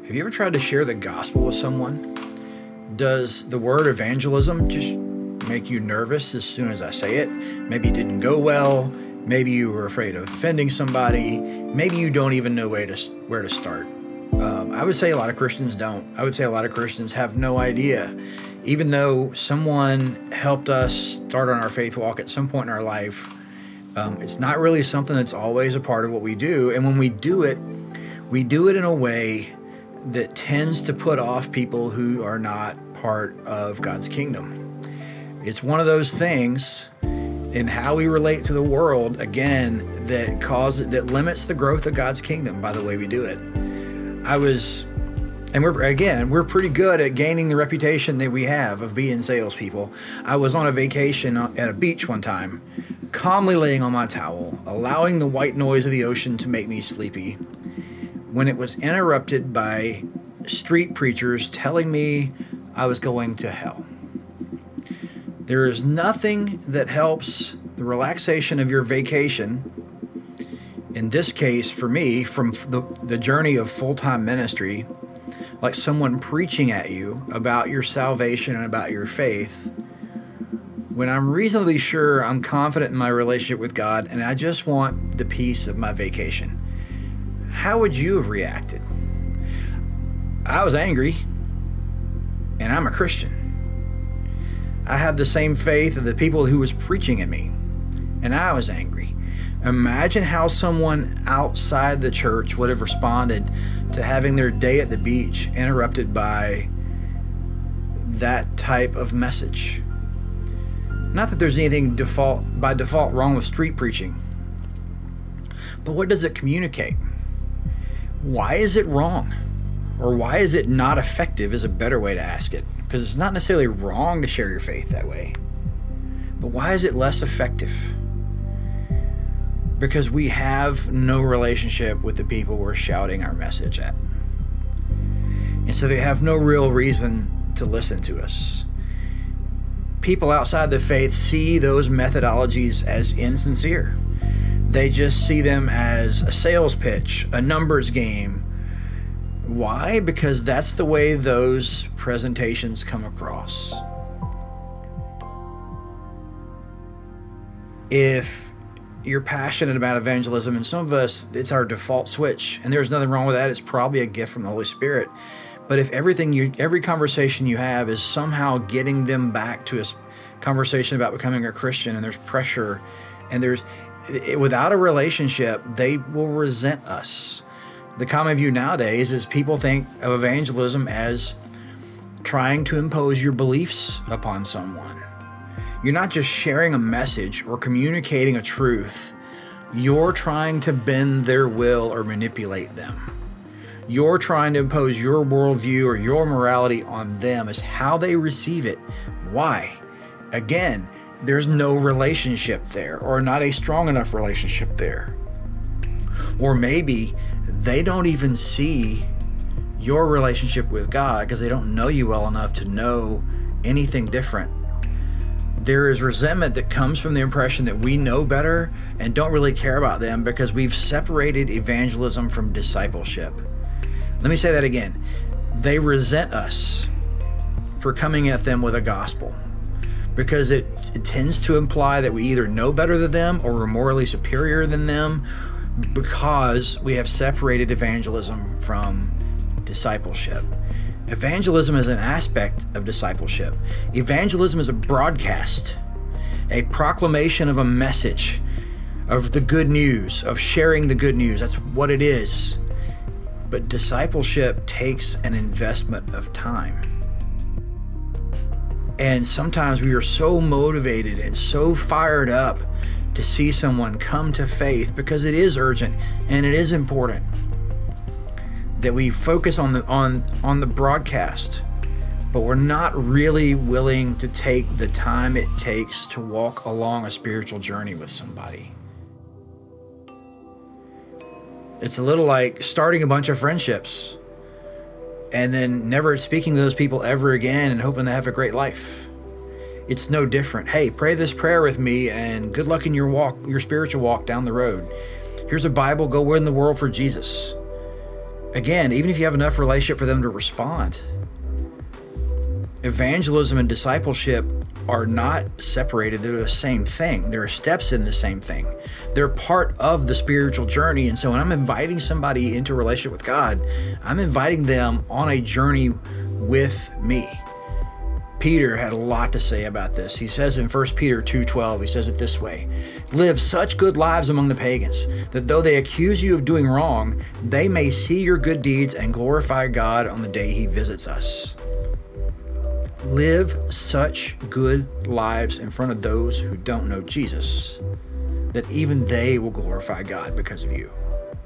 Have you ever tried to share the gospel with someone? Does the word evangelism just make you nervous as soon as I say it? Maybe it didn't go well. Maybe you were afraid of offending somebody. Maybe you don't even know where to start. I would say a lot of Christians don't. I would say a lot of Christians have no idea. Even though someone helped us start on our faith walk at some point in our life, it's not really something that's always a part of what we do. And when we do it in a way that tends to put off people who are not part of God's kingdom. It's one of those things in how we relate to the world, again, that limits the growth of God's kingdom by the way we do it. We're pretty good at gaining the reputation that we have of being salespeople. I was on a vacation at a beach one time, calmly laying on my towel, allowing the white noise of the ocean to make me sleepy, when it was interrupted by street preachers telling me I was going to hell. There is nothing that helps the relaxation of your vacation, in this case for me, from the journey of full-time ministry, like someone preaching at you about your salvation and about your faith, when I'm reasonably sure I'm confident in my relationship with God and I just want the peace of my vacation. How would you have reacted? I was angry, and I'm a Christian. I have the same faith of the people who was preaching at me, and I was angry. Imagine how someone outside the church would have responded to having their day at the beach interrupted by that type of message. Not that there's anything by default wrong with street preaching, but what does it communicate? Why is it wrong? Or why is it not effective is a better way to ask it. Because it's not necessarily wrong to share your faith that way. But why is it less effective? Because we have no relationship with the people we're shouting our message at. And so they have no real reason to listen to us. People outside the faith see those methodologies as insincere. They just see them as a sales pitch, a numbers game. Why? Because that's the way those presentations come across. If you're passionate about evangelism, and some of us, it's our default switch, and there's nothing wrong with that. It's probably a gift from the Holy Spirit. But if every conversation you have is somehow getting them back to a conversation about becoming a Christian, and there's pressure, and without a relationship, they will resent us. The common view nowadays is people think of evangelism as trying to impose your beliefs upon someone. You're not just sharing a message or communicating a truth. You're trying to bend their will or manipulate them. You're trying to impose your worldview or your morality on them as how they receive it. Why? Again, there's no relationship there, or not a strong enough relationship there. Or maybe they don't even see your relationship with God because they don't know you well enough to know anything different. There is resentment that comes from the impression that we know better and don't really care about them because we've separated evangelism from discipleship. Let me say that again. They resent us for coming at them with a gospel, because it tends to imply that we either know better than them or we're morally superior than them, because we have separated evangelism from discipleship. Evangelism is an aspect of discipleship. Evangelism is a broadcast, a proclamation of a message, of the good news, of sharing the good news. That's what it is. But discipleship takes an investment of time. And sometimes we are so motivated and so fired up to see someone come to faith, because it is urgent and it is important, that we focus on the broadcast, but we're not really willing to take the time it takes to walk along a spiritual journey with somebody. It's a little like starting a bunch of friendships and then never speaking to those people ever again and hoping they have a great life. It's no different. Hey, pray this prayer with me and good luck in your walk, your spiritual walk down the road. Here's a Bible, go win the world for Jesus. Again, even if you have enough relationship for them to respond, evangelism and discipleship are not separated. They're the same thing. There are steps in the same thing. They're part of the spiritual journey. And so when I'm inviting somebody into a relationship with God, I'm inviting them on a journey with me. Peter had a lot to say about this. He says in 1 Peter 2:12, he says it this way: live such good lives among the pagans, that though they accuse you of doing wrong, they may see your good deeds and glorify God on the day he visits us. Live such good lives in front of those who don't know Jesus, that even they will glorify God because of you.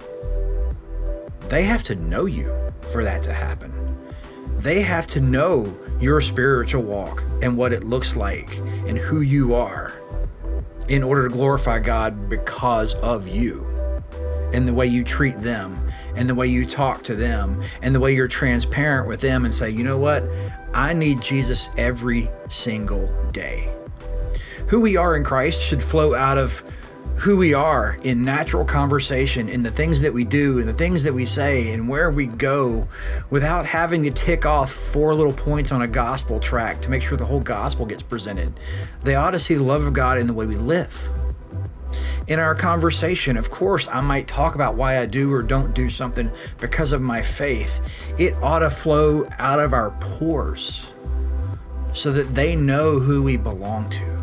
They have to know you for that to happen. They have to know your spiritual walk and what it looks like and who you are in order to glorify God because of you and the way you treat them and the way you talk to them and the way you're transparent with them and say, you know what? I need Jesus every single day. Who we are in Christ should flow out of who we are in natural conversation, in the things that we do, and the things that we say, and where we go, without having to tick off 4 little points on a gospel track to make sure the whole gospel gets presented. They ought to see the love of God in the way we live. In our conversation, of course, I might talk about why I do or don't do something because of my faith. It ought to flow out of our pores so that they know who we belong to.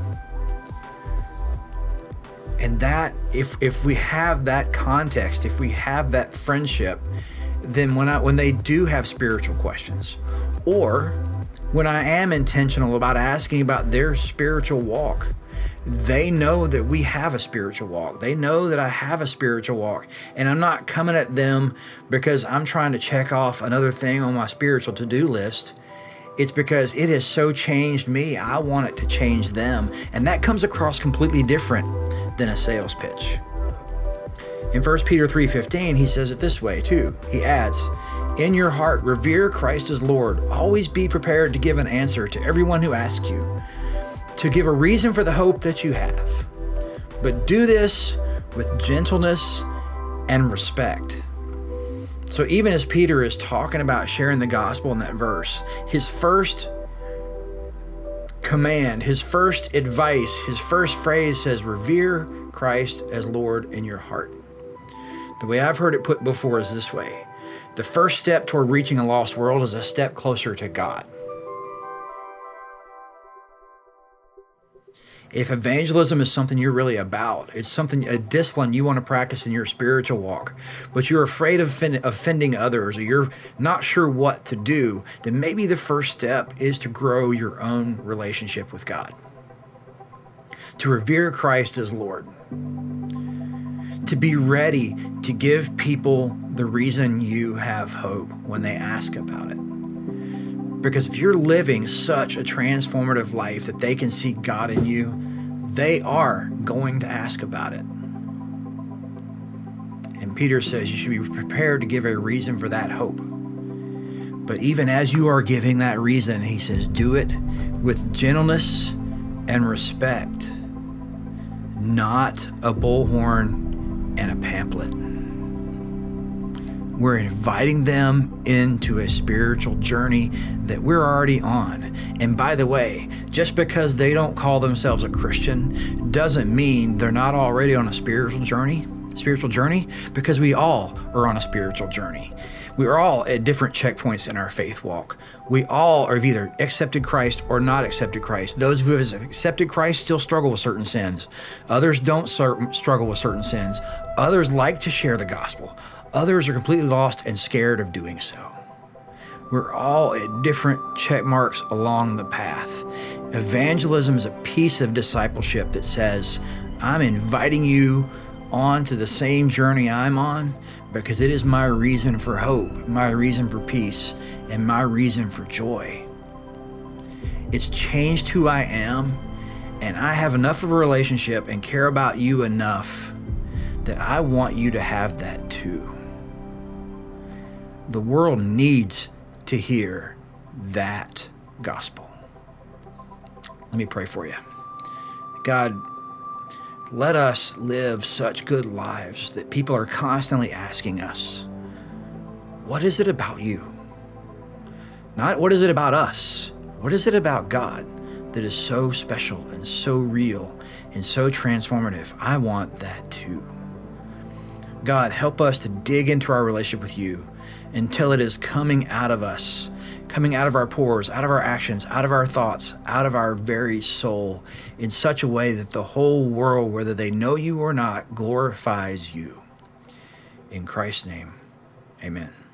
And that, if we have that context, if we have that friendship, then when they do have spiritual questions, or when I am intentional about asking about their spiritual walk, they know that we have a spiritual walk. They know that I have a spiritual walk, and I'm not coming at them because I'm trying to check off another thing on my spiritual to-do list. It's because it has so changed me. I want it to change them. And that comes across completely different than a sales pitch. In 1 Peter 3:15, he says it this way too. He adds, in your heart, revere Christ as Lord. Always be prepared to give an answer to everyone who asks you, to give a reason for the hope that you have. But do this with gentleness and respect. So even as Peter is talking about sharing the gospel in that verse, his first command, his first advice, his first phrase says, revere Christ as Lord in your heart. The way I've heard it put before is this way: the first step toward reaching a lost world is a step closer to God. If evangelism is something you're really about, it's a discipline you want to practice in your spiritual walk, but you're afraid of offending others, or you're not sure what to do, then maybe the first step is to grow your own relationship with God. To revere Christ as Lord. To be ready to give people the reason you have hope when they ask about it. Because if you're living such a transformative life that they can see God in you, they are going to ask about it. And Peter says you should be prepared to give a reason for that hope. But even as you are giving that reason, he says, do it with gentleness and respect, not a bullhorn and a pamphlet. We're inviting them into a spiritual journey that we're already on. And by the way, just because they don't call themselves a Christian doesn't mean they're not already on a spiritual journey, because we all are on a spiritual journey. We are all at different checkpoints in our faith walk. We all have either accepted Christ or not accepted Christ. Those who have accepted Christ still struggle with certain sins. Others don't struggle with certain sins. Others like to share the gospel. Others are completely lost and scared of doing so. We're all at different check marks along the path. Evangelism is a piece of discipleship that says, I'm inviting you onto the same journey I'm on because it is my reason for hope, my reason for peace, and my reason for joy. It's changed who I am, and I have enough of a relationship and care about you enough that I want you to have that too. The world needs to hear that gospel. Let me pray for you. God, let us live such good lives that people are constantly asking us, what is it about you? Not what is it about us? What is it about God that is so special and so real and so transformative? I want that too. God, help us to dig into our relationship with you until it is coming out of us, coming out of our pores, out of our actions, out of our thoughts, out of our very soul, in such a way that the whole world, whether they know you or not, glorifies you. In Christ's name, amen.